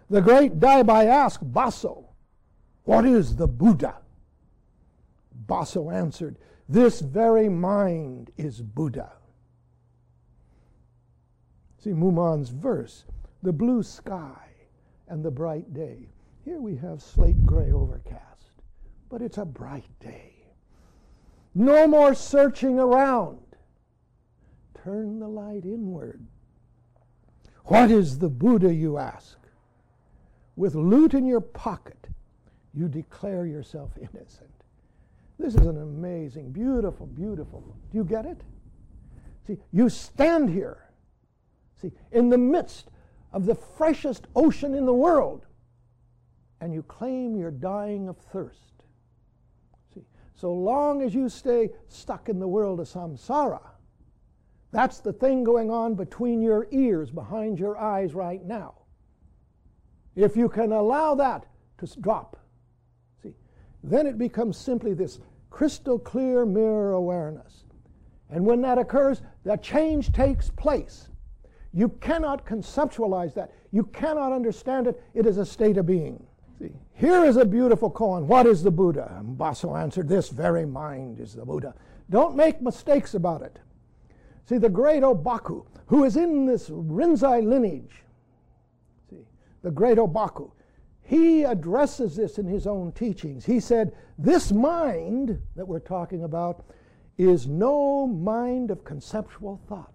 The great Daibai asked Baso, "What is the Buddha?" Baso answered, "This very mind is Buddha." See Mumon's verse, the blue sky and the bright day. Here we have slate gray overcast, but it's a bright day. No more searching around. Turn the light inward. What is the Buddha, you ask? With loot in your pocket, you declare yourself innocent. This is an amazing, beautiful, beautiful. Do you get it? See, you stand here, see, in the midst of the freshest ocean in the world, and you claim you're dying of thirst. See, so long as you stay stuck in the world of samsara, that's the thing going on between your ears, behind your eyes right now. If you can allow that to drop, see, then it becomes simply this crystal clear mirror awareness. And when that occurs, the change takes place. You cannot conceptualize that. You cannot understand it. It is a state of being. See, here is a beautiful koan. What is the Buddha? And Baso answered, "This very mind is the Buddha." Don't make mistakes about it. See, the great Obaku, who is in this Rinzai lineage, see, the great Obaku, he addresses this in his own teachings. He said, this mind that we're talking about is no mind of conceptual thought.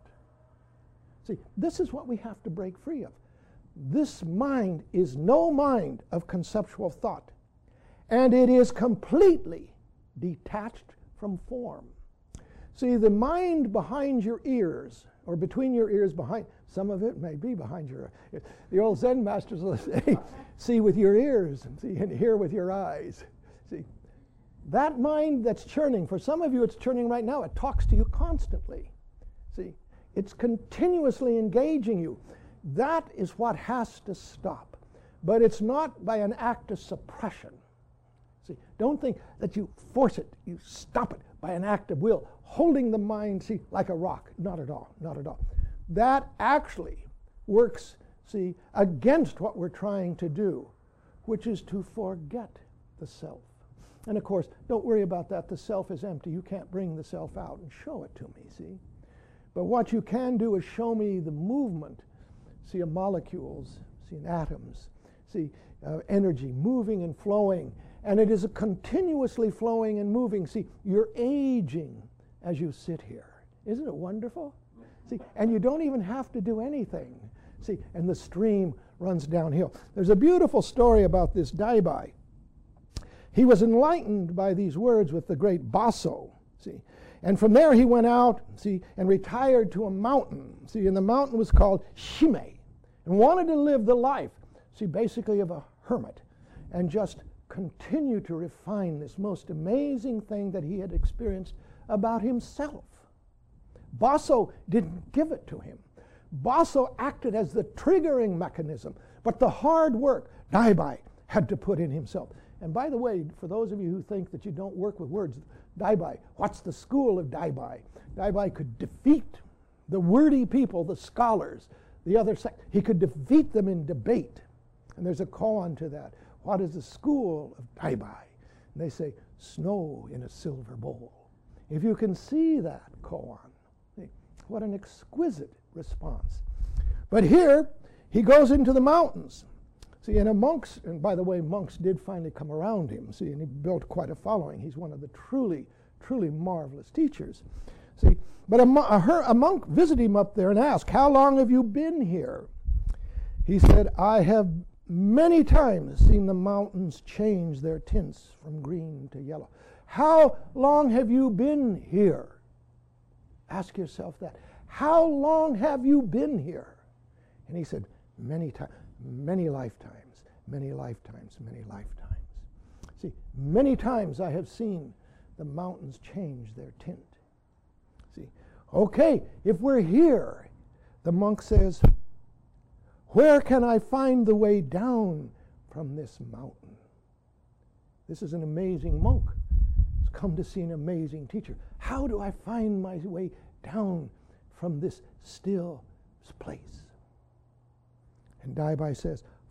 See, this is what we have to break free of. This mind is no mind of conceptual thought, and it is completely detached from form. See, the mind behind your ears, or between your ears, behind, some of it may be behind your ears. The old Zen masters will say, see with your ears, and see and hear with your eyes. See, that mind that's churning, for some of you it's churning right now, it talks to you constantly. See, it's continuously engaging you. That is what has to stop. But it's not by an act of suppression. See, don't think that you force it, you stop it by an act of will, holding the mind, see, like a rock. Not at all, not at all. That actually works, see, against what we're trying to do, which is to forget the self. And of course, don't worry about that. The self is empty. You can't bring the self out and show it to me, see? But what you can do is show me the movement, see, of molecules, see, in atoms, see, energy moving and flowing. And it is a continuously flowing and moving. See, you're aging as you sit here. Isn't it wonderful? See, and you don't even have to do anything. See, and the stream runs downhill. There's a beautiful story about this Daibai. He was enlightened by these words with the great Baso, see. And from there he went out, see, and retired to a mountain, see, and the mountain was called Shime, and wanted to live the life, see, basically of a hermit, and just continue to refine this most amazing thing that he had experienced about himself. Baso didn't give it to him. Baso acted as the triggering mechanism, but the hard work Daibai had to put in himself. And by the way, for those of you who think that you don't work with words, Daibai, what's the school of Daibai? Daibai could defeat the wordy people, the scholars, the other sect. He could defeat them in debate. And there's a koan to that. What is the school of Daibai? And they say, snow in a silver bowl. If you can see that koan, what an exquisite response. But here, he goes into the mountains. See, and and by the way, monks did finally come around him, see, and he built quite a following. He's one of the truly, truly marvelous teachers. See, but a monk visited him up there and asked, how long have you been here? He said, I have many times seen the mountains change their tints from green to yellow. How long have you been here? Ask yourself that. How long have you been here? And he said, many times. Many lifetimes, many lifetimes, many lifetimes. See, many times I have seen the mountains change their tint. See, okay, if we're here, the monk says, where can I find the way down from this mountain? This is an amazing monk. He's come to see an amazing teacher. How do I find my way down from this still place? And Daibai says,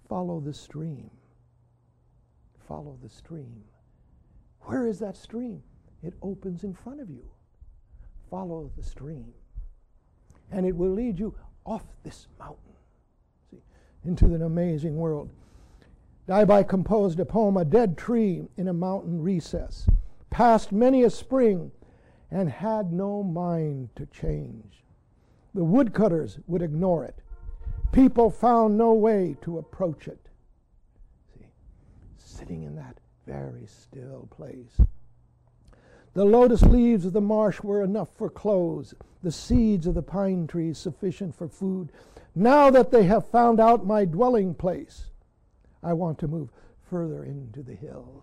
follow the stream. Follow the stream. Where is that stream? It opens in front of you. Follow the stream. And it will lead you off this mountain, see, into an amazing world. Daibai composed a poem, A Dead Tree in a Mountain Recess, passed many a spring, and had no mind to change. The woodcutters would ignore it. People found no way to approach it. See, sitting in that very still place. The lotus leaves of the marsh were enough for clothes, the seeds of the pine trees sufficient for food. Now that they have found out my dwelling place, I want to move further into the hills.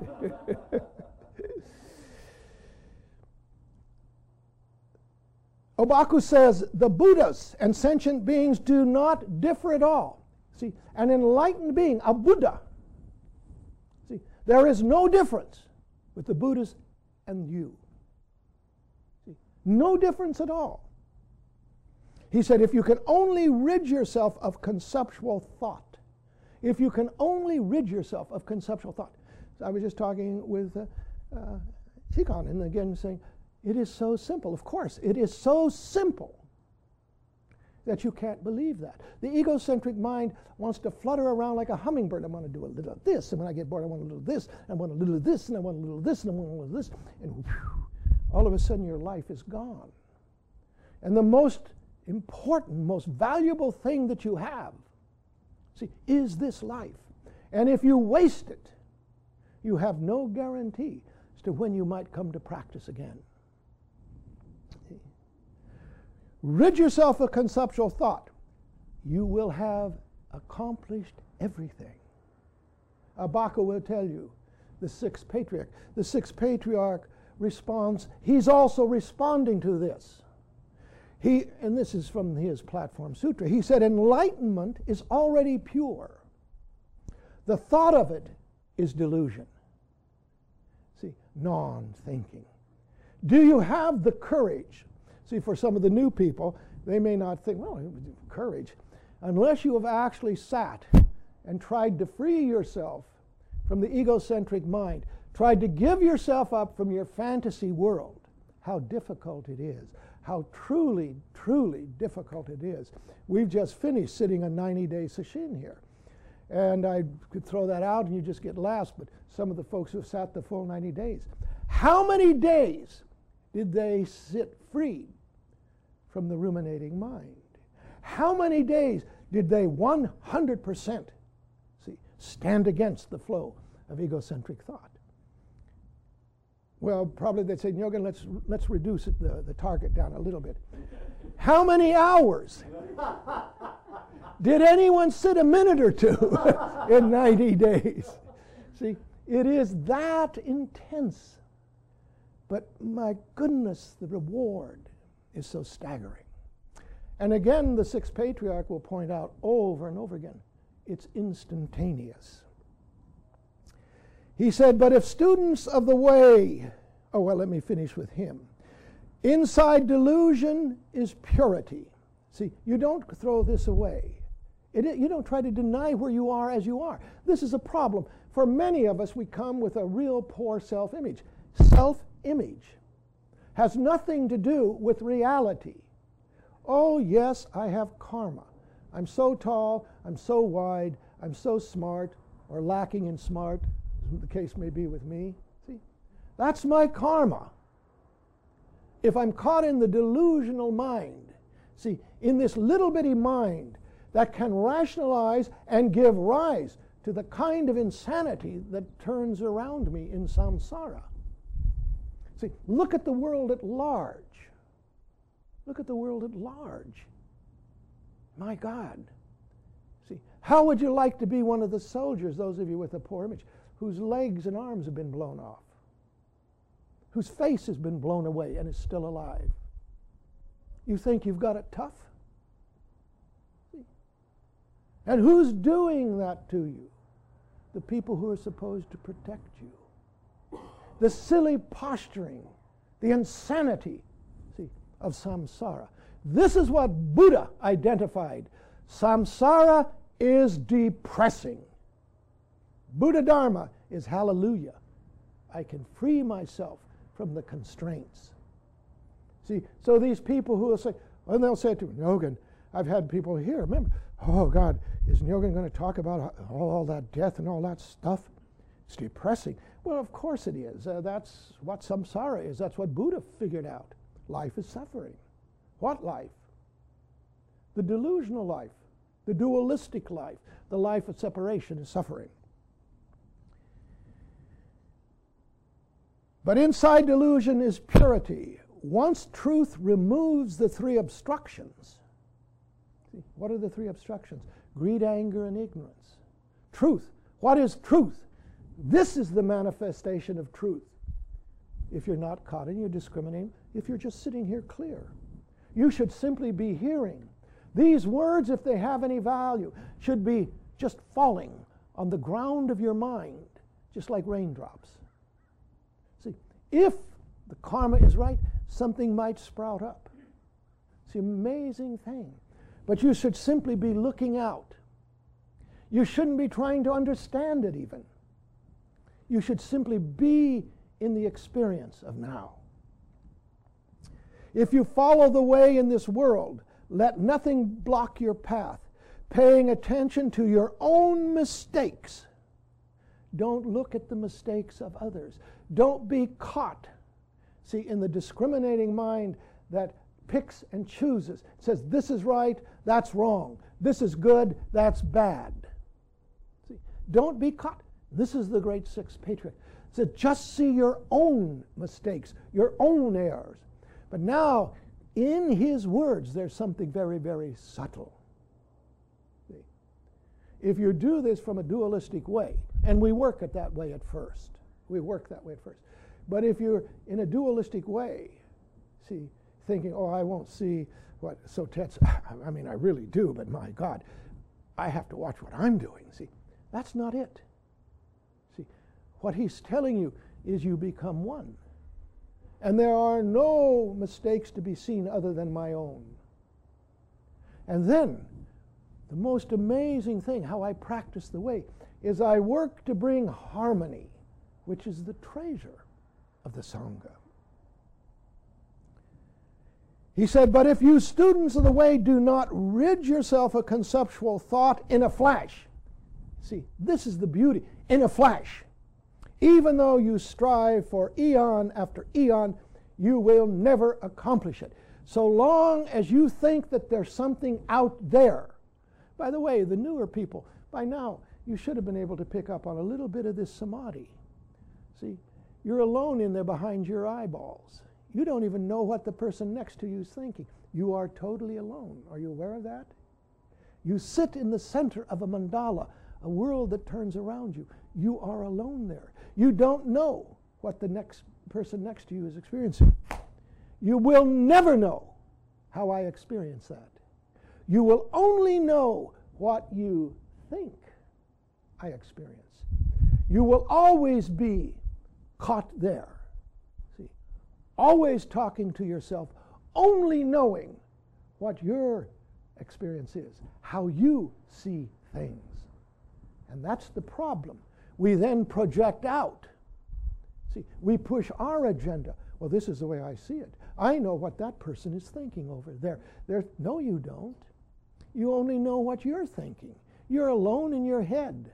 Obaku says the Buddhas and sentient beings do not differ at all. See, an enlightened being, a Buddha, see, there is no difference with the Buddhas and you. See, no difference at all. He said, if you can only rid yourself of conceptual thought, if you can only rid yourself of conceptual thought. So I was just talking with Chikon, and again saying, it is so simple. Of course, it is so simple that you can't believe that. The egocentric mind wants to flutter around like a hummingbird. I want to do a little of this, and when I get bored, I want a little of this, and I want a little of this, and I want a little of this, and I want a little of this, and whew, all of a sudden your life is gone. And the most important, most valuable thing that you have, see, is this life. And if you waste it, you have no guarantee as to when you might come to practice again. Rid yourself of conceptual thought. You will have accomplished everything. Obaku will tell you, the sixth patriarch. The sixth patriarch responds, he's also responding to this. And this is from his Platform Sutra. He said, enlightenment is already pure. The thought of it is delusion. See, non-thinking. Do you have the courage? See, for some of the new people, they may not think, well, courage. Unless you have actually sat and tried to free yourself from the egocentric mind, tried to give yourself up from your fantasy world, how difficult it is. How truly, truly difficult it is. We've just finished sitting a 90-day sesshin here. And I could throw that out and you just get laughs, but some of the folks who have sat the full 90 days. How many days did they sit free from the ruminating mind? How many days did they 100% stand against the flow of egocentric thought? Well, probably they'd say, Nyogen, let's reduce it, the target down a little bit. How many hours did anyone sit a minute or two in 90 days? See, it is that intense. But my goodness, the reward is so staggering. And again, the sixth patriarch will point out over and over again, it's instantaneous. He said, but if students of the way, oh, well, let me finish with him. Inside delusion is purity. See, you don't throw this away. You don't try to deny where you are as you are. This is a problem. For many of us, we come with a real poor self-image. Self-image has nothing to do with reality. Oh, yes, I have karma. I'm so tall, I'm so wide, I'm so smart, or lacking in smart, as the case may be with me. See, that's my karma. If I'm caught in the delusional mind, see, in this little bitty mind that can rationalize and give rise to the kind of insanity that turns around me in samsara. See, look at the world at large. Look at the world at large. My God. See, how would you like to be one of the soldiers, those of you with a poor image, whose legs and arms have been blown off, whose face has been blown away and is still alive? You think you've got it tough? See? And who's doing that to you? The people who are supposed to protect you. The silly posturing, the insanity, see, of samsara. This is what Buddha identified. Samsara is depressing. Buddha Dharma is hallelujah. I can free myself from the constraints. See, so these people who will say, and they'll say to me, Nyogen, I've had people here, remember, oh God, is Nyogen going to talk about all that death and all that stuff? It's depressing. Well, of course it is. That's what samsara is. That's what Buddha figured out. Life is suffering. What life? The delusional life, the dualistic life, the life of separation is suffering. But inside delusion is purity. Once truth removes the three obstructions, see, what are the three obstructions? Greed, anger, and ignorance. Truth. What is truth? This is the manifestation of truth. If you're not caught and you're discriminating, if you're just sitting here clear, you should simply be hearing. These words, if they have any value, should be just falling on the ground of your mind, just like raindrops. See, if the karma is right, something might sprout up. It's an amazing thing. But you should simply be looking out. You shouldn't be trying to understand it even. You should simply be in the experience of now. If you follow the way in this world, let nothing block your path, paying attention to your own mistakes. Don't look at the mistakes of others. Don't be caught. See, in the discriminating mind that picks and chooses, says this is right, that's wrong. This is good, that's bad. See, don't be caught. This is the great sixth patriarch. So just see your own mistakes, your own errors. But now, in his words, there's something very, very subtle. See? If you do this from a dualistic way, and we work it that way at first, but if you're in a dualistic way, see, thinking, oh, I won't see what Sotetsu, I mean, I really do, but my God, I have to watch what I'm doing. See, that's not it. See, what he's telling you is you become one. And there are no mistakes to be seen other than my own. And then, the most amazing thing, how I practice the way, is I work to bring harmony, which is the treasure of the Sangha. He said, but if you students of the way do not rid yourself of conceptual thought in a flash, see, this is the beauty, in a flash, even though you strive for eon after eon, you will never accomplish it. So long as you think that there's something out there. By the way, the newer people, by now, you should have been able to pick up on a little bit of this samadhi. See, you're alone in there behind your eyeballs. You don't even know what the person next to you is thinking. You are totally alone. Are you aware of that? You sit in the center of a mandala, a world that turns around you. You are alone there. You don't know what the next person next to you is experiencing. You will never know how I experience that. You will only know what you think I experience. You will always be caught there. See, always talking to yourself, only knowing what your experience is, how you see things. And that's the problem. We then project out. See, we push our agenda. Well, this is the way I see it. I know what that person is thinking over there. No, you don't. You only know what you're thinking. You're alone in your head.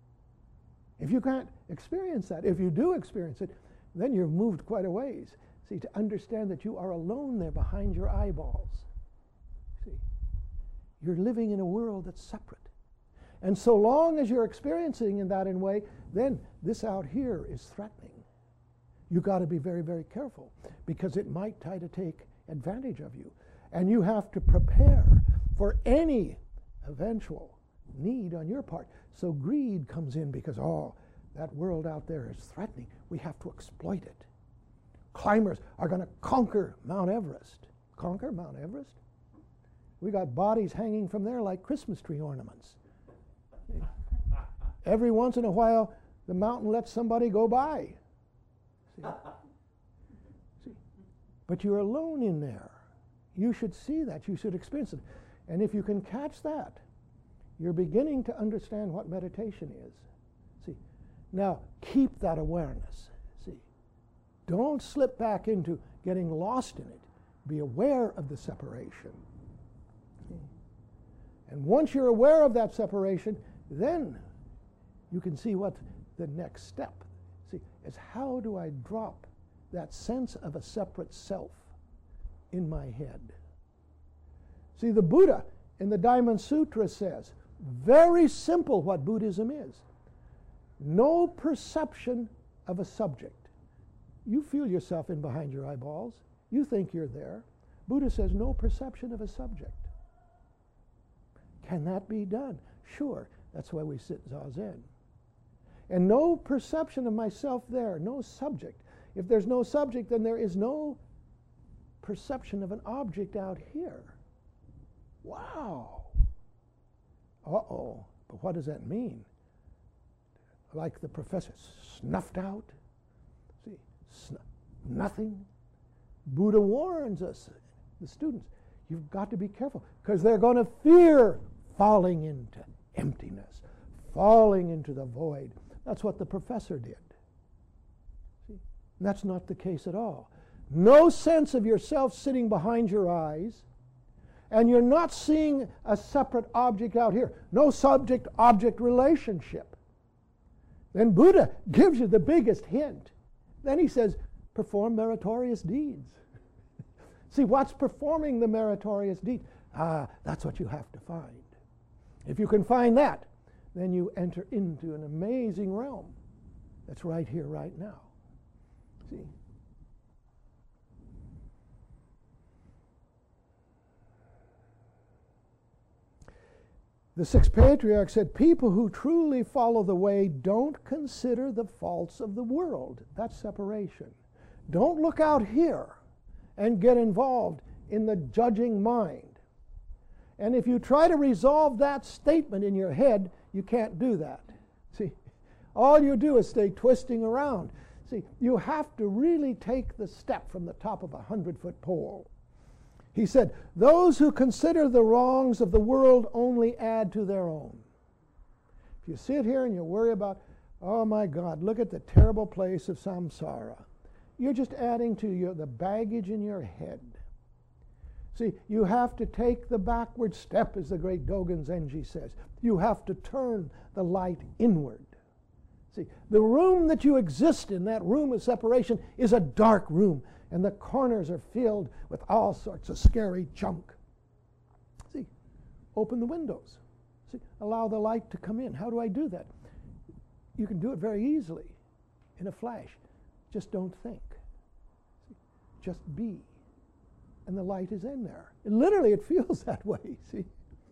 If you can't experience that, if you do experience it, then you've moved quite a ways. See, to understand that you are alone there behind your eyeballs. See, you're living in a world that's separate. And so long as you're experiencing in that way, then this out here is threatening. You've got to be very, very careful because it might try to take advantage of you. And you have to prepare for any eventual need on your part. So greed comes in because, oh, that world out there is threatening. We have to exploit it. Climbers are going to conquer Mount Everest. Conquer Mount Everest? We got bodies hanging from there like Christmas tree ornaments. Every once in a while, the mountain lets somebody go by. See? But you're alone in there. You should see that. You should experience it. And if you can catch that, you're beginning to understand what meditation is. See, now keep that awareness. See, don't slip back into getting lost in it. Be aware of the separation. See? And once you're aware of that separation, then you can see what the next step, see, is how do I drop that sense of a separate self in my head? See, the Buddha in the Diamond Sutra says, very simple what Buddhism is. No perception of a subject. You feel yourself in behind your eyeballs. You think you're there. Buddha says no perception of a subject. Can that be done? Sure. That's why we sit Zazen. And no perception of myself there, no subject. If there's no subject, then there is no perception of an object out here. Wow. Uh-oh. But what does that mean? Like the professor, snuffed out? See, nothing. Buddha warns us, the students, you've got to be careful because they're going to fear falling into emptiness, falling into the void. That's what the professor did. See? And that's not the case at all. No sense of yourself sitting behind your eyes, and you're not seeing a separate object out here. No subject-object relationship. Then Buddha gives you the biggest hint. Then he says, perform meritorious deeds. See, what's performing the meritorious deed? That's what you have to find. If you can find that, then you enter into an amazing realm that's right here, right now. See? The sixth patriarch said, people who truly follow the way don't consider the faults of the world. That's separation. Don't look out here and get involved in the judging mind. And if you try to resolve that statement in your head, you can't do that. See, all you do is stay twisting around. See, you have to really take the step from the top of a 100-foot pole. He said, those who consider the wrongs of the world only add to their own. If you sit here and you worry about, oh my God, look at the terrible place of samsara, you're just adding to the baggage in your head. See, you have to take the backward step, as the great Dogen Zenji says. You have to turn the light inward. See, the room that you exist in, that room of separation, is a dark room, and the corners are filled with all sorts of scary junk. See, open the windows. See, allow the light to come in. How do I do that? You can do it very easily, in a flash. Just don't think. See, just be. And the light is in there. And literally, it feels that way, see?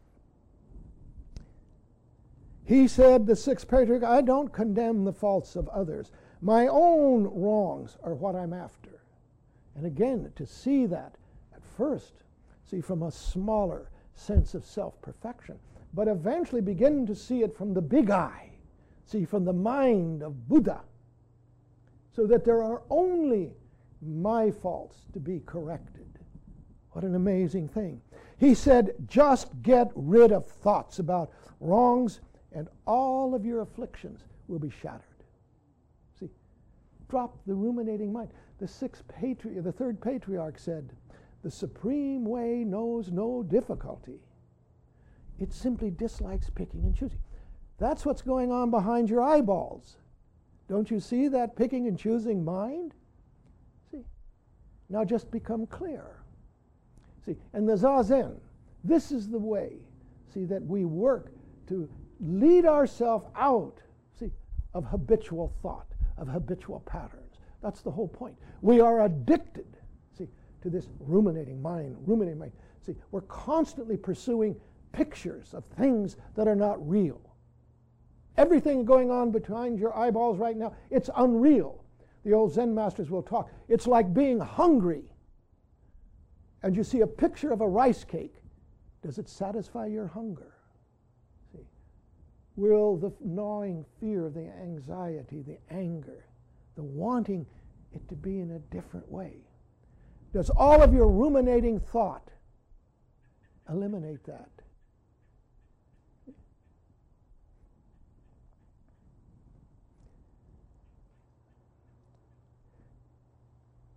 He said, the sixth patriarch, I don't condemn the faults of others. My own wrongs are what I'm after. And again, to see that at first, see from a smaller sense of self-perfection, but eventually begin to see it from the big eye, see from the mind of Buddha, so that there are only my faults to be corrected. What an amazing thing. He said, just get rid of thoughts about wrongs and all of your afflictions will be shattered. See, drop the ruminating mind. The third patriarch said, the supreme way knows no difficulty. It simply dislikes picking and choosing. That's what's going on behind your eyeballs. Don't you see that picking and choosing mind? See, now just become clear. See, and the Zazen, this is the way, see, that we work to lead ourselves out, see, of habitual thought, of habitual patterns. That's the whole point. We are addicted, see, to this ruminating mind. See, we're constantly pursuing pictures of things that are not real. Everything going on behind your eyeballs right now, it's unreal. The old Zen masters will talk. It's like being hungry. And you see a picture of a rice cake. Does it satisfy your hunger? See, will the gnawing fear, the anxiety, the anger, the wanting it to be in a different way, does all of your ruminating thought eliminate that?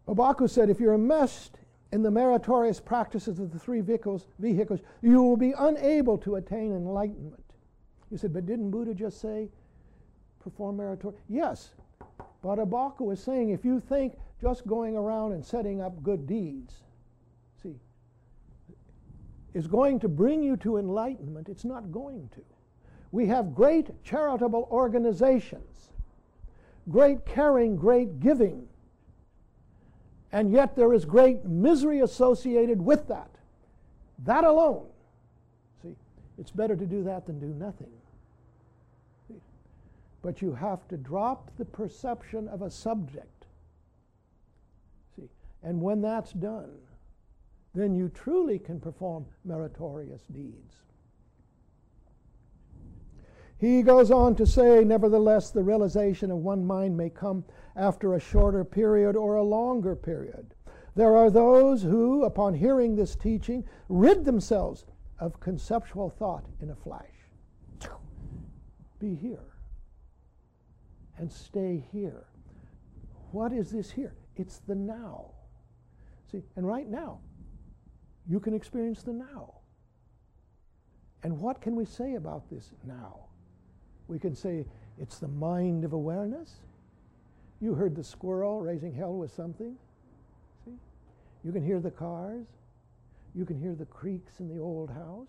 Obaku said, if you're enmeshed in the meritorious practices of the three vehicles, you will be unable to attain enlightenment. You said, but didn't Buddha just say, perform meritorious? Yes, but Obaku is saying, if you think just going around and setting up good deeds, see, is going to bring you to enlightenment, it's not going to. We have great charitable organizations, great caring, great giving, and yet there is great misery associated with that. That alone. See, it's better to do that than do nothing. See? But you have to drop the perception of a subject. See, and when that's done, then you truly can perform meritorious deeds. He goes on to say, nevertheless, the realization of one mind may come after a shorter period or a longer period. There are those who, upon hearing this teaching, rid themselves of conceptual thought in a flash. Be here and stay here. What is this here? It's the now. See, and right now, you can experience the now. And what can we say about this now? We can say it's the mind of awareness. You heard the squirrel raising hell with something. See? You can hear the cars. You can hear the creaks in the old house.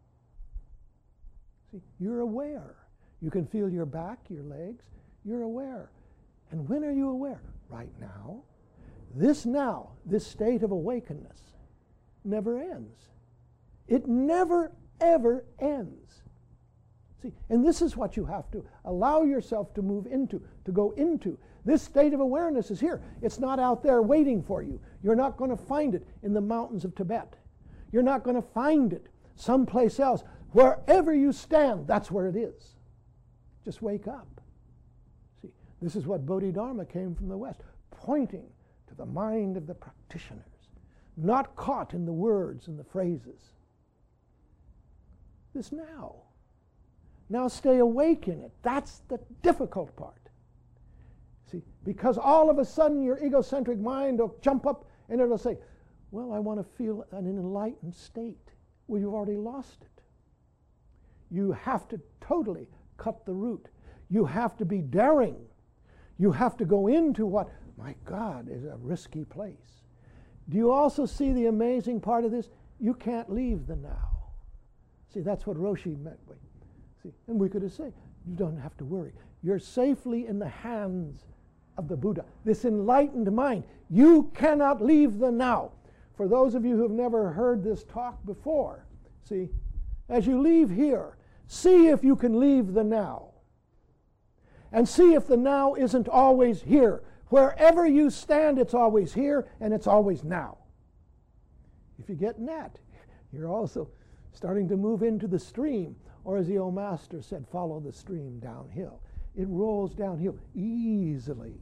See? You're aware. You can feel your back, your legs. You're aware. And when are you aware? Right now. This now, this state of awakeness, never ends. It never, ever ends. See, and this is what you have to allow yourself to move into, to go into. This state of awareness is here. It's not out there waiting for you. You're not going to find it in the mountains of Tibet. You're not going to find it someplace else. Wherever you stand, that's where it is. Just wake up. See, this is what Bodhidharma came from the West, pointing to the mind of the practitioners, not caught in the words and the phrases. This now. Now stay awake in it. That's the difficult part. See, because all of a sudden your egocentric mind will jump up and it'll say, well, I want to feel an enlightened state. Well, you've already lost it. You have to totally cut the root. You have to be daring. You have to go into what, my God, is a risky place. Do you also see the amazing part of this? You can't leave the now. See, that's what Roshi meant by. See, and we could have said, you don't have to worry. You're safely in the hands of the Buddha, this enlightened mind. You cannot leave the now. For those of you who have never heard this talk before, see, as you leave here, see if you can leave the now. And see if the now isn't always here. Wherever you stand, it's always here, and it's always now. If you get that, you're also starting to move into the stream, or as the old master said, follow the stream downhill. It rolls downhill easily.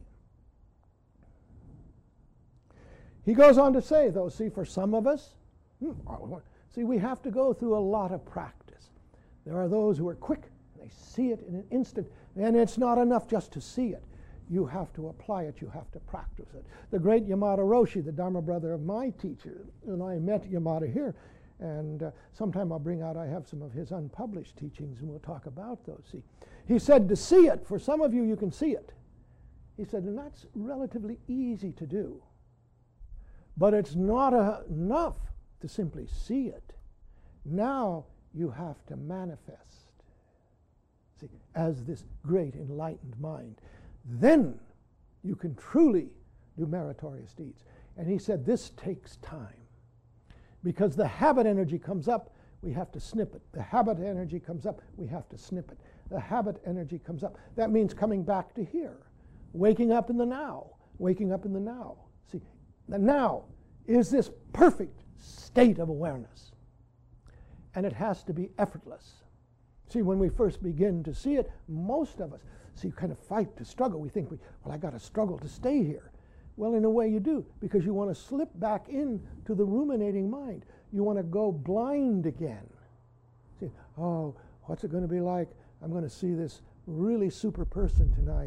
He goes on to say, though, see, for some of us, see, we have to go through a lot of practice. There are those who are quick, they see it in an instant, and it's not enough just to see it. You have to apply it, you have to practice it. The great Yamada Roshi, the Dharma brother of my teacher, and I met Yamada here, and sometime I'll bring out, I have some of his unpublished teachings, and we'll talk about those. See, he said to see it, for some of you, you can see it. He said, and that's relatively easy to do. But it's not enough to simply see it. Now you have to manifest, see, as this great enlightened mind. Then you can truly do meritorious deeds. And he said this takes time. Because the habit energy comes up, we have to snip it. The habit energy comes up, we have to snip it. The habit energy comes up. That means coming back to here. Waking up in the now. Waking up in the now. See, the now is this perfect state of awareness. And it has to be effortless. See, when we first begin to see it, most of us, see, kind of fight to struggle. We think, well, I got to struggle to stay here. Well, in a way you do, because you want to slip back into the ruminating mind. You want to go blind again. See, oh, what's it going to be like? I'm going to see this really super person tonight,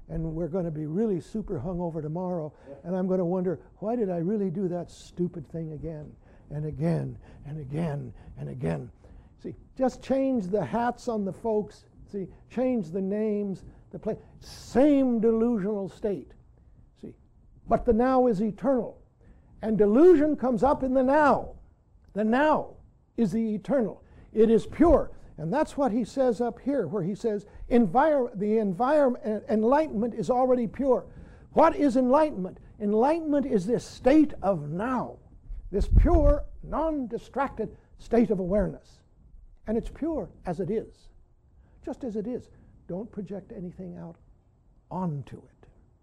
and we're going to be really super hungover tomorrow, and I'm going to wonder, why did I really do that stupid thing again and again and again and again? See, just change the hats on the folks. See, change the names, the place. Same delusional state. See, but the now is eternal. And delusion comes up in the now. The now is the eternal. It is pure. And that's what he says up here, where he says, enlightenment is already pure. What is enlightenment? Enlightenment is this state of now, this pure, non-distracted state of awareness. And it's pure as it is, just as it is. Don't project anything out onto it.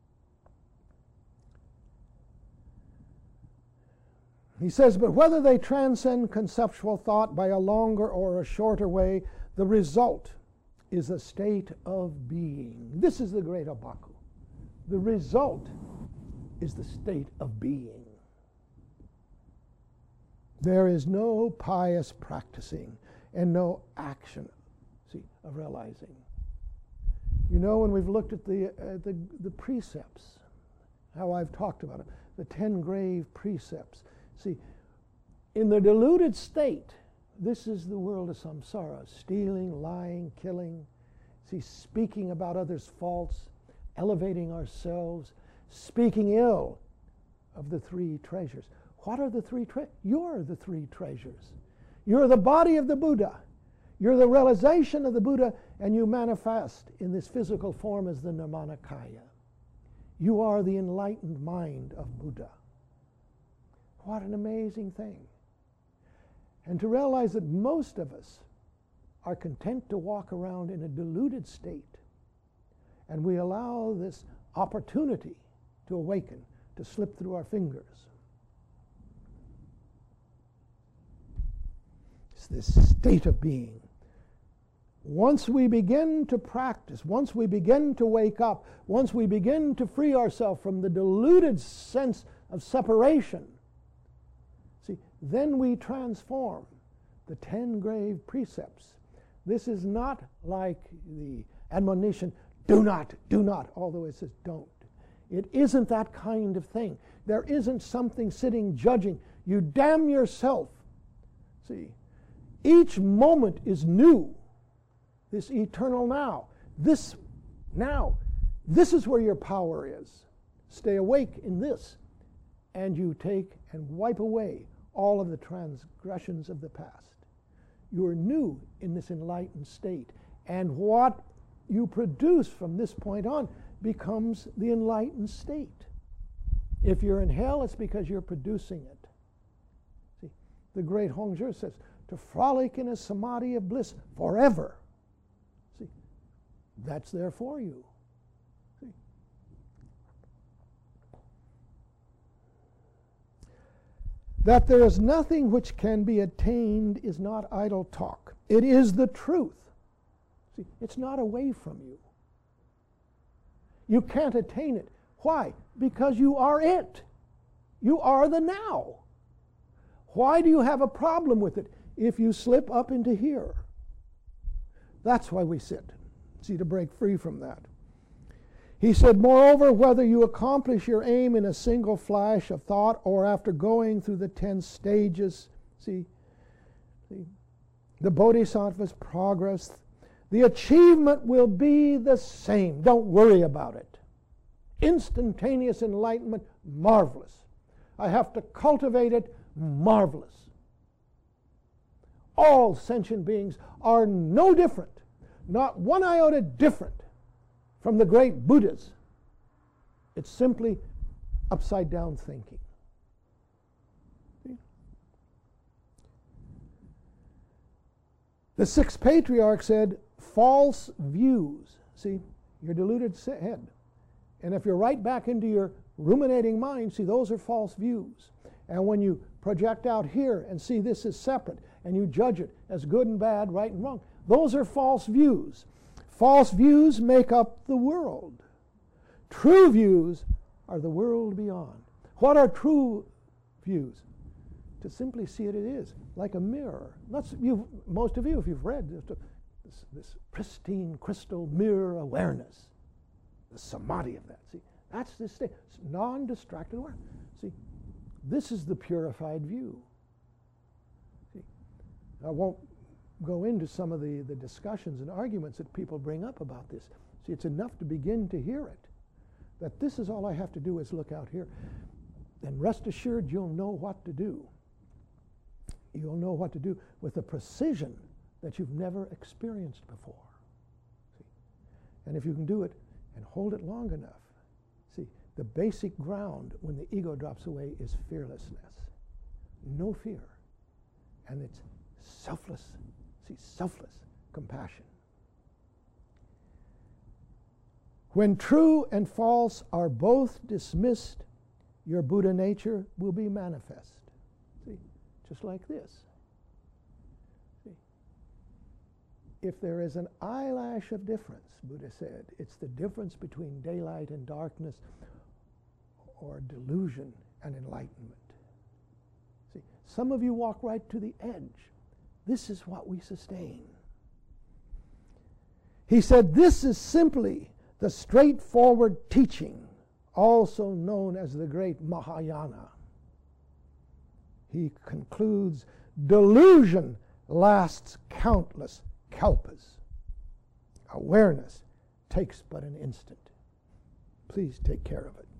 He says, but whether they transcend conceptual thought by a longer or a shorter way, the result is a state of being. This is the great Abaku. The result is the state of being. There is no pious practicing and no action, see, of realizing. You know, when we've looked at the precepts, how I've talked about it, the 10 grave precepts. See, in the deluded state, this is the world of samsara, stealing, lying, killing, see, speaking about others' faults, elevating ourselves, speaking ill of the three treasures. What are the three treasures? You're the three treasures. You're the body of the Buddha. You're the realization of the Buddha, and you manifest in this physical form as the Nirmanakaya. You are the enlightened mind of Buddha. What an amazing thing. And to realize that most of us are content to walk around in a deluded state, and we allow this opportunity to awaken, to slip through our fingers. It's this state of being. Once we begin to practice, once we begin to wake up, once we begin to free ourselves from the deluded sense of separation, see, then we transform the 10 grave precepts. This is not like the admonition, do not, although it says don't. It isn't that kind of thing. There isn't something sitting judging. You damn yourself. See, each moment is new. This eternal now. This now. This is where your power is. Stay awake in this. And you take and wipe away all of the transgressions of the past. You are new in this enlightened state. And what you produce from this point on becomes the enlightened state. If you're in hell, it's because you're producing it. See, the great Hongzhi says, to frolic in a samadhi of bliss forever. See, that's there for you. See? That there is nothing which can be attained is not idle talk. It is the truth. See, it's not away from you. You can't attain it. Why? Because you are it. You are the now. Why do you have a problem with it if you slip up into here? That's why we sit. See, to break free from that. He said, moreover, whether you accomplish your aim in a single flash of thought or after going through the 10 stages, see, the Bodhisattva's progress, the achievement will be the same. Don't worry about it. Instantaneous enlightenment, marvelous. I have to cultivate it, marvelous. All sentient beings are no different, not one iota different from the great Buddhas. It's simply upside down thinking. See? The sixth patriarch said, false views. See, your deluded head. And if you're right back into your ruminating mind, see, those are false views. And when you project out here and see this is separate, and you judge it as good and bad, right and wrong, those are false views. False views make up the world. True views are the world beyond. What are true views? To simply see it is, like a mirror. Most of you, if you've read this pristine crystal mirror awareness. the samadhi of that. See, that's this state. It's non-distracted awareness. See, this is the purified view. See, I won't go into some of the discussions and arguments that people bring up about this. See, it's enough to begin to hear it. That this is all I have to do is look out here. And rest assured you'll know what to do. You'll know what to do with a precision that you've never experienced before. See? And if you can do it and hold it long enough, see, the basic ground when the ego drops away is fearlessness. No fear. And it's selfless. See, selfless compassion. When true and false are both dismissed, your Buddha nature will be manifest. See, just like this. See, if there is an eyelash of difference, Buddha said, it's the difference between daylight and darkness, or delusion and enlightenment. See, some of you walk right to the edge. This is what we sustain. He said, this is simply the straightforward teaching, also known as the great Mahayana. He concludes, delusion lasts countless kalpas. Awareness takes but an instant. Please take care of it.